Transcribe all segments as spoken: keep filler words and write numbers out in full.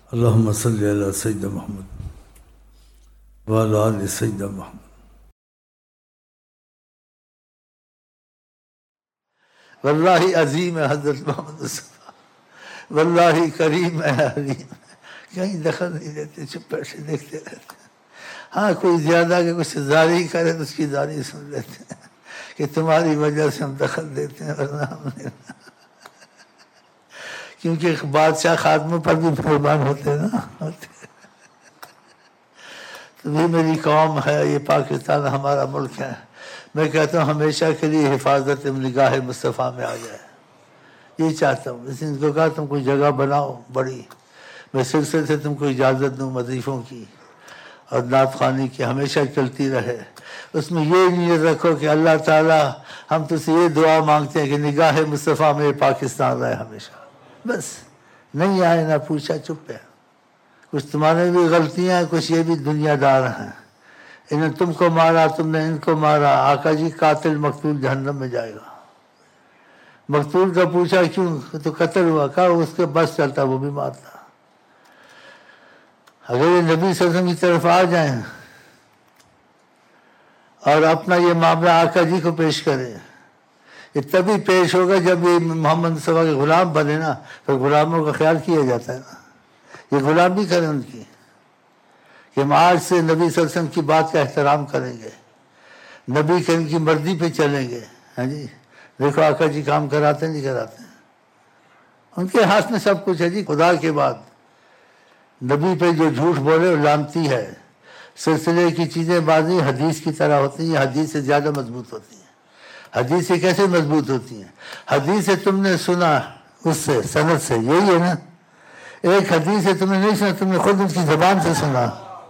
اللہم صلی علی سیدنا محمد وعلی آل سیدنا محمد۔ واللہ عظیم ہے حضرت محمد مصطفیٰ، واللہ کریم ہے حلیم، کہیں دخل نہیں دیتے، چپ بیٹھے دیکھتے رہتے۔ ہاں کوئی زیادہ کہ کچھ زاری کرے تو اس کی زاری سن لیتے ہیں کہ تمہاری وجہ سے ہم دخل دیتے ہیں، ورنہ ہم نہیں، کیونکہ بادشاہ خادموں پر بھی قربان ہوتے ہیں نا، ہوتے ہیں۔ تو یہ میری قوم ہے، یہ پاکستان ہمارا ملک ہے، میں کہتا ہوں ہمیشہ کے لیے حفاظت نگاہ مصطفیٰ میں آ جائے، یہ چاہتا ہوں۔ اس نے کو کہا تم کوئی جگہ بناؤ بڑی، میں سلسلے سے تم کو اجازت دوں وظیفوں کی اور نعت خوانی کی، ہمیشہ چلتی رہے۔ اس میں یہ نیت رکھو کہ اللہ تعالیٰ ہم تجھ سے یہ دعا مانگتے ہیں کہ نگاہ مصطفیٰ میں پاکستان رہے ہمیشہ، بس۔ نہیں آئے نہ پوچھا، چپ ہے۔ کچھ تمہارے بھی غلطیاں ہیں، کچھ یہ بھی دنیا دار ہیں، انہوں نے تم کو مارا، تم نے ان کو مارا۔ آقا جی قاتل مقتول جہنم میں جائے گا۔ مقتول کا پوچھا کیوں؟ تو قتل ہوا، کہا اس کے بس چلتا وہ بھی مارتا۔ اگر یہ نبی صلی اللہ علیہ وسلم کی طرف آ جائیں اور اپنا یہ معاملہ آقا جی کو پیش کریں، یہ تبھی پیش ہوگا جب یہ محمد مصطفیٰ کے غلام بنے نا، تو غلاموں کا خیال کیا جاتا ہے نا، یہ غلام بھی کریں ان کی، کہ ہم آج سے نبی صلی اللہ علیہ وسلم کی بات کا احترام کریں گے، نبی کے ان کی مرضی پہ چلیں گے۔ ہاں جی، دیکھو آقا جی کام کراتے نہیں کراتے، ان کے ہاتھ میں سب کچھ ہے جی۔ خدا کے بعد نبی پہ جو جھوٹ بولے وہ لعنتی ہے۔ سلسلے کی چیزیں بعضی حدیث کی طرح ہوتی ہیں، حدیث سے زیادہ مضبوط ہوتی ہیں۔ حدیث سے کیسے مضبوط ہوتی ہیں؟ حدیث سے تم نے سنا، اس سے سند سے، یہی ہے نا۔ ایک حدیث سے تم نے نہیں سنا، تم نے خود اس کی زبان سے سنا۔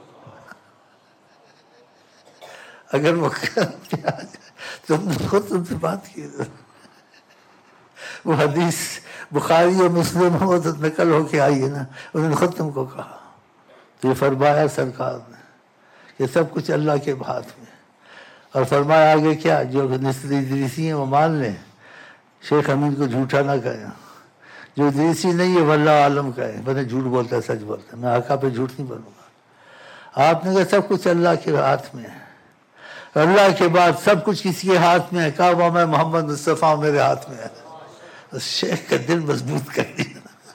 اگر وہ تم نے خود ان سے بات کی، وہ حدیث بخاری اور مسلم ہو تو نقل ہو کے آئی ہے نا، انہوں نے خود تم کو کہا۔ یہ فرمایا سرکار نے کہ سب کچھ اللہ کے ہاتھ میں، اور فرمایا آگے کیا، جو نسل ادریسی ہیں وہ مان لیں، شیخ امین کو جھوٹا نہ کہیں، جو ادریسی نہیں ہے واللہ عالم کہیں، میں نے جھوٹ بولتا ہے سچ بولتا ہے، میں آقا پہ جھوٹ نہیں بولوں گا۔ آپ نے کہا سب کچھ اللہ کے ہاتھ میں ہے، اللہ کے بعد سب کچھ کسی کے ہاتھ میں ہے، کہا وہ میں محمد مصطفیٰ میرے ہاتھ میں ہے۔ اس شیخ کا دل مضبوط کر دیا۔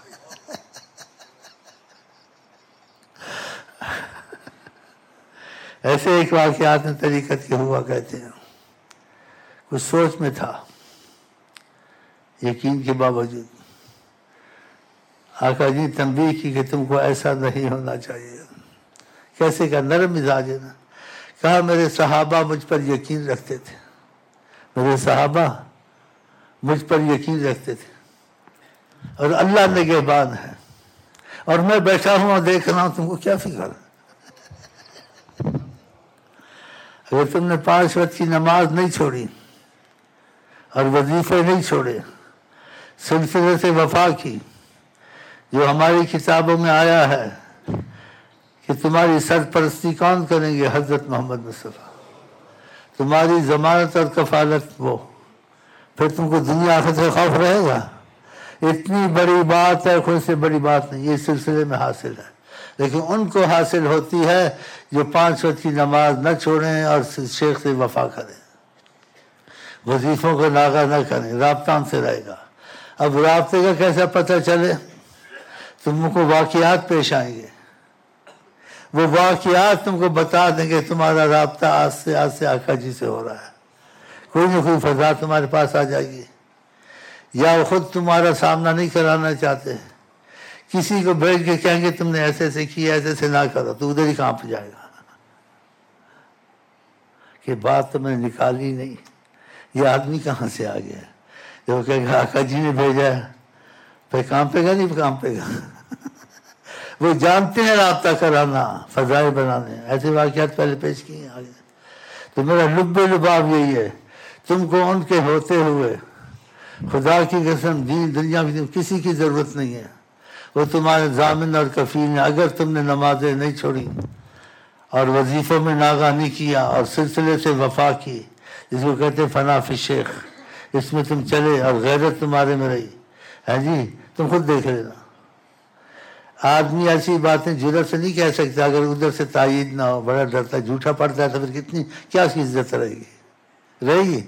ایسے ایک واقعات میں طریقت کے ہوا کہتے ہیں، کچھ سوچ میں تھا، یقین کے باوجود آقا جی تنبیہ کی کہ تم کو ایسا نہیں ہونا چاہیے۔ کیسے کا نرم مزاج ہے نا۔ کہا میرے صحابہ مجھ پر یقین رکھتے تھے، میرے صحابہ مجھ پر یقین رکھتے تھے، اور اللہ نگہبان ہے، اور میں بیٹھا ہوں اور دیکھ رہا ہوں، تم کو کیا فکر ہے؟ اگر تم نے پانچ وقت کی نماز نہیں چھوڑی اور وظیفے نہیں چھوڑے، سلسلے سے وفا کی، جو ہماری کتابوں میں آیا ہے کہ تمہاری سرپرستی کون کریں گے؟ حضرت محمد مصطفیٰ، تمہاری ضمانت اور کفالت وہ، پھر تم کو دنیا آخرت سے خوف رہے گا؟ اتنی بڑی بات ہے، خود سے بڑی بات نہیں، یہ سلسلے میں حاصل ہے، لیکن ان کو حاصل ہوتی ہے جو پانچ وقت کی نماز نہ چھوڑیں اور شیخ سے وفا کریں، وظیفوں کو ناغہ نہ کریں، رابطہ ان سے رہے گا۔ اب رابطے کا کیسا پتہ چلے؟ تم کو واقعات پیش آئیں گے، وہ واقعات تم کو بتا دیں گے تمہارا رابطہ آج سے آج سے آقا جی سے ہو رہا ہے۔ کوئی نہ کوئی فضا تمہارے پاس آ جائے گی، یا وہ خود تمہارا سامنا نہیں کرانا چاہتے، کسی کو بھیج کے کہیں گے تم نے ایسے ایسے کیا، ایسے ایسے نہ کرو، تو ادھر ہی کانپ جائے گا کہ بات تو میں نے نکالی نہیں، یہ آدمی کہاں سے آ گیا؟ جو کہے گا آقا جی نے بھیجا ہے، پھر کانپے گا نہیں کانپے گا؟ وہ جانتے ہیں رابطہ کرانا، فضائل بنانے، ایسے واقعات پہلے پیش کیے ہیں آگے۔ تو میرا لب لباب یہی ہے، تم کو ان کے ہوتے ہوئے خدا کی قسم دین دنیا کی کسی کی ضرورت نہیں ہے، وہ تمہارے ضامن اور کفیل ہیں۔ اگر تم نے نمازیں نہیں چھوڑی اور وظیفوں میں ناغہ نہیں کیا اور سلسلے سے وفا کی، جس کو کہتے ہیں فنا فی شیخ، اس میں تم چلے اور غیرت تمہارے میں رہی، ہاں جی، تم خود دیکھ لینا۔ آدمی ایسی باتیں جرأت سے نہیں کہہ سکتا اگر ادھر سے تائید نہ ہو، بڑا ڈرتا ہے، جھوٹا پڑتا ہے تو پھر کتنی کیا اس کی عزت رہے گی رہے گی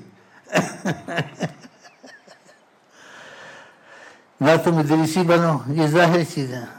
نہ تم ادریسی بنو، یہ ظاہر چیز ہے،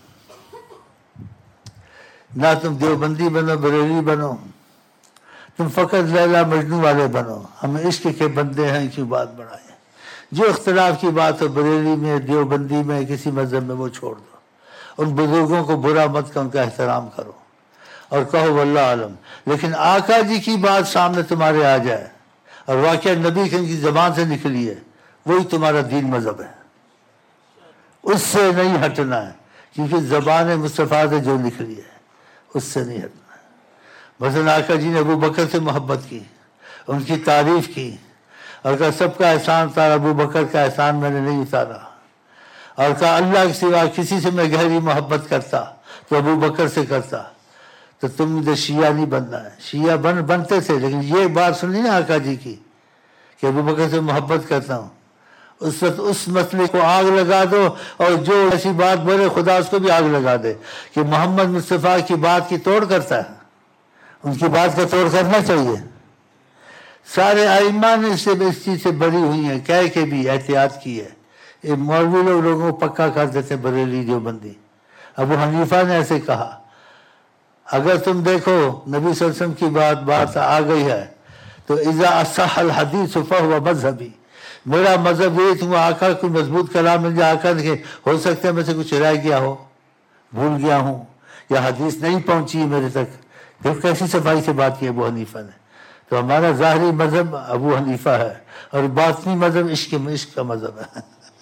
نہ تم دیوبندی بنو، بریلوی بنو، تم فقط لیلا مجنوں والے بنو، ہم عشق کے بندے ہیں کیوں بات بڑھائیں۔ جو اختلاف کی بات ہو بریلی میں، دیوبندی میں، کسی مذہب میں، وہ چھوڑ دو، ان بزرگوں کو برا مت کہ ان کا احترام کرو اور کہو واللہ عالم۔ لیکن آقا جی کی بات سامنے تمہارے آ جائے اور واقعہ نبی کی زبان سے نکلی ہے، وہی تمہارا دین مذہب ہے، اس سے نہیں ہٹنا ہے، کیونکہ زبان مصطفیٰ سے جو نکلی ہے اس سے نہیں ہٹنا ہے۔ مثلا آقا جی نے ابو بکر سے محبت کی، ان کی تعریف کی اور کہا سب کا احسان اتارا، ابو بکر کا احسان میں نے نہیں اتارا، اور کہا اللہ کے سوا کسی سے میں گہری محبت کرتا تو ابو بکر سے کرتا۔ تو تم نے شیعہ نہیں بننا ہے، شیعہ بن بنتے تھے، لیکن یہ بات سنی نا آقا جی کی کہ ابو بکر سے محبت کرتا ہوں، اس وقت اس مسئلے کو آگ لگا دو، اور جو ایسی بات بولے خدا اس کو بھی آگ لگا دے کہ محمد مصطفیٰ کی بات کی توڑ کرتا ہے، ان کی بات کا توڑ کرنا چاہیے۔ سارے ائمہ نے اس سے اس چیز سے بری ہوئی ہیں، کہہ کے بھی احتیاط کی ہے۔ یہ مولوی لوگ لوگوں کو پکا کر دیتے بریلی دیوبندی۔ ابو حنیفہ نے ایسے کہا، اگر تم دیکھو نبی صلی اللہ علیہ وسلم کی بات بات آ گئی ہے تو اذا اصح الحدیث فہو مذہبی، میرا مذہب یہ تم آقا کوئی مضبوط کلام مل جائے، آقا کہ ہو سکتا ہے میں سے کچھ رہ گیا ہو، بھول گیا ہوں، یا حدیث نہیں پہنچی میرے تک۔ دیکھ کیسی صفائی سے بات کی ابو حنیفہ نے۔ تو ہمارا ظاہری مذہب ابو حنیفہ ہے اور باطنی مذہب عشق عشق کا مذہب ہے۔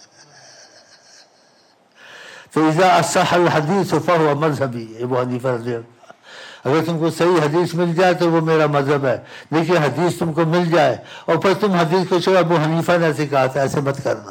تو اذا اصح الحدیث فہو مذہبی، ابو حنیفہ رضی اللہ، اگر تم کو صحیح حدیث مل جائے تو وہ میرا مذہب ہے، لیکن حدیث تم کو مل جائے اور پھر تم حدیث کو چھوڑو، ابو حنیفہ نے ایسے کہا تھا، ایسے مت کرنا،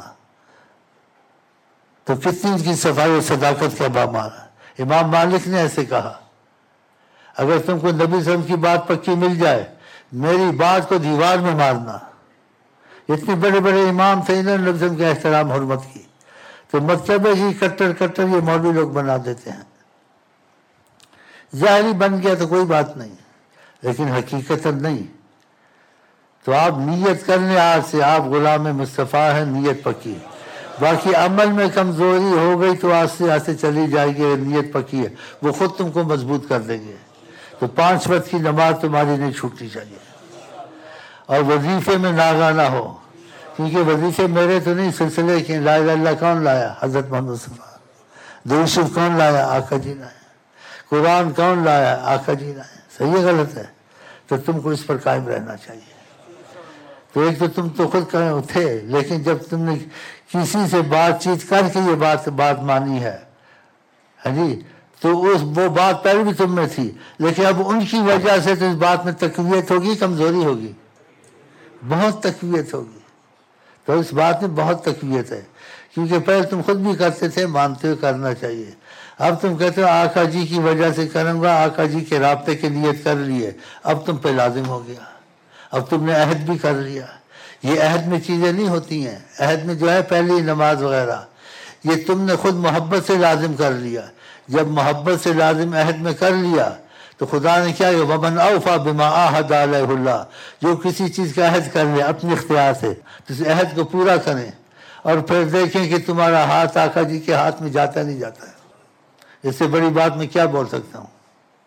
تو کتنی ان کی صفائی اور صداقت کا بامان ہے۔ امام مالک نے ایسے کہا، اگر تم کو نبی صلی اللہ علیہ وسلم کی بات پکی مل جائے، میری بات کو دیوار میں مارنا۔ اتنے بڑے بڑے امام تھے، انہوں نے نبی صلی اللہ علیہ وسلم کا احترام حرمت کی۔ تو مطلب ہے کہ کٹر کٹر یہ مولوی لوگ بنا دیتے ہیں۔ ظاہری بن گیا تو کوئی بات نہیں، لیکن حقیقت نہیں۔ تو آپ نیت کر لیں آج سے، آپ غلام مصطفیٰ ہیں، نیت پکی۔ باقی عمل میں کمزوری ہو گئی تو آہستہ آہستہ چلی جائے گی، نیت پکی ہے وہ خود تم کو مضبوط کر دیں گے۔ تو پانچ وقت کی نماز تمہاری نہیں چھوٹنی چاہیے، اور وظیفے میں ناغہ نہ ہو، کیونکہ وظیفے میرے تو نہیں، سلسلے کے لا الہ الا اللہ کون لایا؟ حضرت محمد مصطفیٰ۔ درود شریف کون لایا؟ آقا جی لائے۔ قرآن کون لایا؟ آقا جی لائے۔ صحیح ہے غلط ہے؟ تو تم کو اس پر قائم رہنا چاہیے۔ تو ایک تو تم تو خود تھے، لیکن جب تم نے کسی سے بات چیت کر کے یہ بات بات مانی ہے، ہاں جی، تو اس وہ بات پہلے بھی تم میں تھی، لیکن اب ان کی وجہ سے تو اس بات میں تقویت ہوگی، کمزوری ہوگی؟ بہت تقویت ہوگی۔ تو اس بات میں بہت تقویت ہے، کیونکہ پہلے تم خود بھی کرتے تھے، مانتے ہو کرنا چاہیے۔ اب تم کہتے ہو آقا جی کی وجہ سے کروں گا، آقا جی کے رابطے کے نیت کر لیے، اب تم پہ لازم ہو گیا، اب تم نے عہد بھی کر لیا۔ یہ عہد میں چیزیں نہیں ہوتی ہیں، عہد میں جو ہے پہلی نماز وغیرہ، یہ تم نے خود محبت سے لازم کر لیا۔ جب محبت سے لازم عہد میں کر لیا تو خدا نے کیا کہ وَمَنْ أَوْفَى بِمَا عَاهَدَ عَلَيْهُ اللَّهُ، جو کسی چیز کا عہد کر لے اپنے اختیار سے تو اس عہد کو پورا کریں، اور پھر دیکھیں کہ تمہارا ہاتھ آقا جی کے ہاتھ میں جاتا نہیں جاتا ہے۔ اس سے بڑی بات میں کیا بول سکتا ہوں؟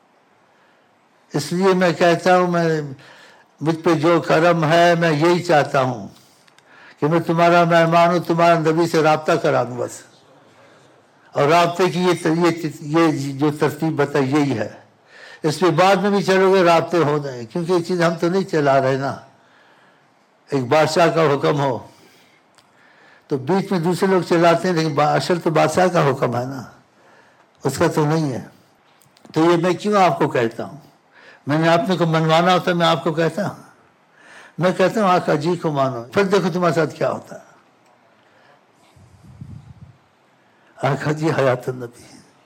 اس لیے میں کہتا ہوں، میں مجھ پہ جو کرم ہے میں یہی چاہتا ہوں کہ میں تمہارا مہمان ہوں، تمہارا نبی سے رابطہ کرا دوں بس، اور رابطے کی یہ یہ جو ترتیب بتا یہی ہے۔ اس پہ بعد میں بھی چلو گے رابطے ہو جائیں، کیونکہ یہ چیز ہم تو نہیں چلا رہے نا۔ ایک بادشاہ کا حکم ہو تو بیچ میں دوسرے لوگ چلاتے ہیں، لیکن اصل تو بادشاہ کا حکم ہے نا، اس کا تو نہیں ہے۔ تو یہ میں کیوں آپ کو کہتا ہوں؟ میں نے اپنے کو منوانا ہوتا میں آپ کو کہتا ہوں، میں کہتا ہوں آقا جی کو مانو، پھر دیکھو تمہارے ساتھ کیا ہوتا ہے۔ آقا جی حیات النبی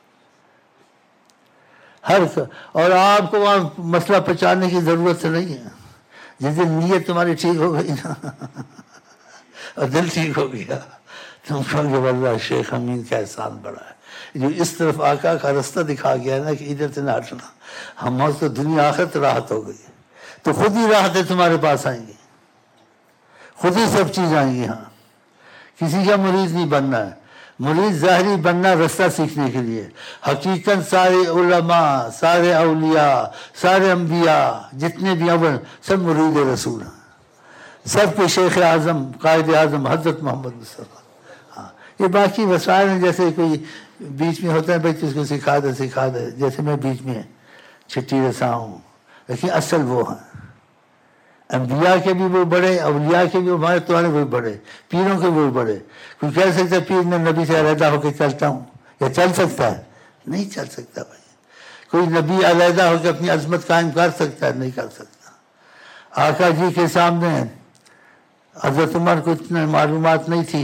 ہر، اور آپ کو وہاں مسئلہ پہچاننے کی ضرورت نہیں ہے۔ جس دن نیت تمہاری ٹھیک ہو گئی نا اور دل ٹھیک ہو گیا تم کو کہ واللہ شیخ امین کا احسان بڑا ہے، جو اس طرف آقا کا رستہ دکھا گیا ہے نا کہ ادھر سے نہ ہٹنا، ہمارے تو دنیا آخرت راحت ہو گئی، تو خود ہی راحتیں تمہارے پاس آئیں گی، خود ہی سب چیز آئیں گی. ہاں کسی کا مرید نہیں بننا ہے، مرید ظاہری بننا رستہ سیکھنے کے لیے. حقیقت سارے علماء، سارے اولیاء، سارے انبیاء جتنے بھی اول سب مرید رسول ہیں، سب کے شیخ اعظم قائد اعظم حضرت محمد مصطفیٰ. ہاں یہ باقی وسائل ہیں، جیسے کوئی بیچ میں ہوتا ہے بھائی اس کو سکھا دے سکھا دے، جیسے میں بیچ میں چھٹی رسا ہوں، لیکن اصل وہ ہیں. انبیاء کے بھی وہ بڑے، اولیاء کے بھی ہمارے تمہارے وہ بڑے، پیروں کے وہ بڑے. کوئی کہہ سکتا ہے پیر میں نبی سے علیحدہ ہو کے چلتا ہوں، یا چل سکتا ہے؟ نہیں چل سکتا بھائی. کوئی نبی علیحدہ ہو کے اپنی عظمت قائم کر سکتا ہے؟ نہیں کر سکتا. آقا جی کے سامنے حضرت عمر کو اتنے معلومات نہیں تھی،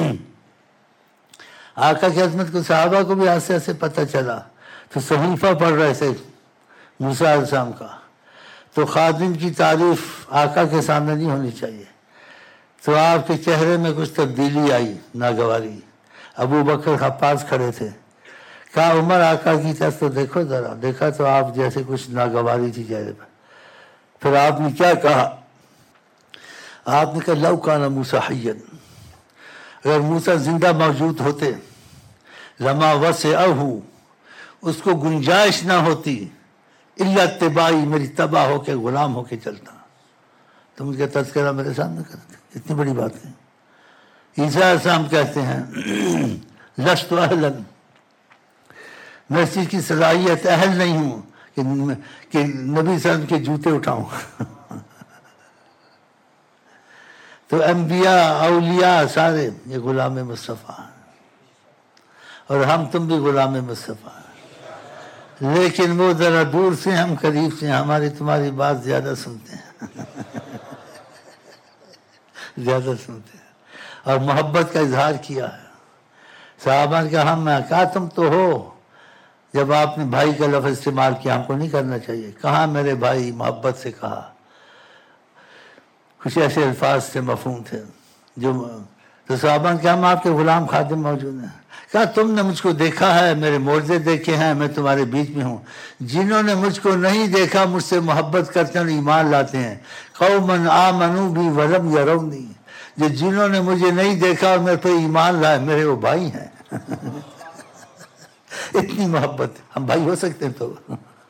آقا کی عظمت کو صحابہ کو بھی آستے آستے پتہ چلا، تو صحیفہ پڑھ رہے تھے موسیٰ علیہ السلام کا. تو خادم کی تعریف آقا کے سامنے نہیں ہونی چاہیے. تو آپ کے چہرے میں کچھ تبدیلی آئی ناگواری. ابو بکر حفاظ کھڑے تھے، کہا عمر آقا کی طرف تو دیکھو ذرا. دیکھا تو آپ جیسے کچھ ناگواری تھی چہرے پر. پھر آپ نے کیا کہا؟ آپ نے کہا لو کان موسیٰ حیا، اگر موسیٰ زندہ موجود ہوتے، لما وسعہ، اس کو گنجائش نہ ہوتی، الا اتباعی، میری تباہ ہو کے غلام ہو کے چلتا. تم کیا تذکرہ میرے سامنے کرتے؟ اتنی بڑی بات ہے. عیسیٰ علیہ السلام کہتے ہیں لست اہلا، میں اس چیز کی صلاحیت اہل نہیں ہوں کہ کہ نبی صلی اللہ علیہ وسلم کے جوتے اٹھاؤں. تو انبیاء اولیاء سارے یہ غلام مصطفیٰ ہیں، اور ہم تم بھی غلام مصطفیٰ ہیں. لیکن وہ ذرا دور سے، ہم قریب سے، ہماری تمہاری بات زیادہ سنتے ہیں زیادہ سنتے ہیں، اور محبت کا اظہار کیا ہے. صحابہ نے کہا ہم کہا تم تو ہو. جب آپ نے بھائی کا لفظ استعمال کیا، ہم کو نہیں کرنا چاہیے. کہاں میرے بھائی، محبت سے کہا. کچھ ایسے الفاظ سے مفہوم تھے جو تو صحابہ نے کہا ہم آپ کے غلام خادم موجود ہیں. کہا تم نے مجھ کو دیکھا ہے، میرے معجزے دیکھے ہیں، میں تمہارے بیچ میں ہوں. جنہوں نے مجھ کو نہیں دیکھا مجھ سے محبت کرتے ہیں، ایمان لاتے ہیں. قومن آمنوا بی ولم یرونی، جو جنہوں نے مجھے نہیں دیکھا اور میرے پہ ایمان لائے، میرے وہ بھائی ہیں. اتنی محبت. ہم بھائی ہو سکتے ہیں تو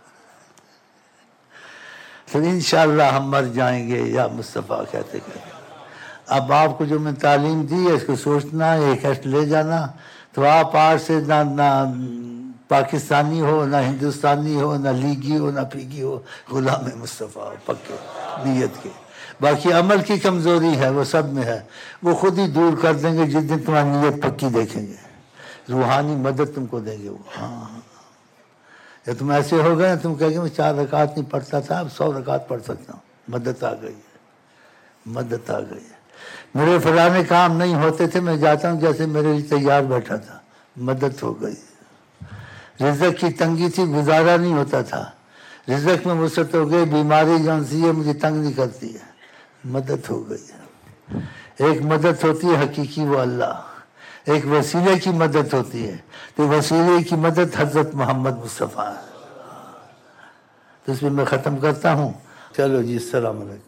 تو انشاءاللہ ہم مر جائیں گے یا مصطفیٰ کہتے کہتے. اب آپ کو جو میں تعلیم دی ہے اس کو سوچنا، ایک ہیسٹ لے جانا. تو آپ آج سے نہ نہ پاکستانی ہو، نہ ہندوستانی ہو، نہ لیگی ہو، نہ پیگی ہو، غلام مصطفیٰ ہو پکے نیت کے. باقی عمل کی کمزوری ہے وہ سب میں ہے، وہ خود ہی دور کر دیں گے جس دن تمہاری نیت پکی دیکھیں گے. روحانی مدد تم کو دیں گے وہ. ہاں یا تم ایسے ہو گئے تم کہہ گے میں چار رکعت نہیں پڑھتا تھا، اب سو رکعت پڑھ سکتا ہوں. مدد آ گئی ہے، مدد آ گئی ہے. میرے فلانے کام نہیں ہوتے تھے، میں جاتا ہوں جیسے میرے لیے تیار بیٹھا تھا. مدد ہو گئی. رزق کی تنگی تھی، گزارا نہیں ہوتا تھا. رزق میں وسعت ہو گئی. بیماری جون سی ہے مجھے تنگ نہیں کرتی ہے، مدد ہو گئی ہے. ایک مدد ہوتی ہے حقیقی، وہ اللہ. ایک وسیلے کی مدد ہوتی ہے، تو وسیلے کی مدد حضرت محمد مصطفیٰ ہے. تو اس میں میں ختم کرتا ہوں. چلو جی، السلام علیکم.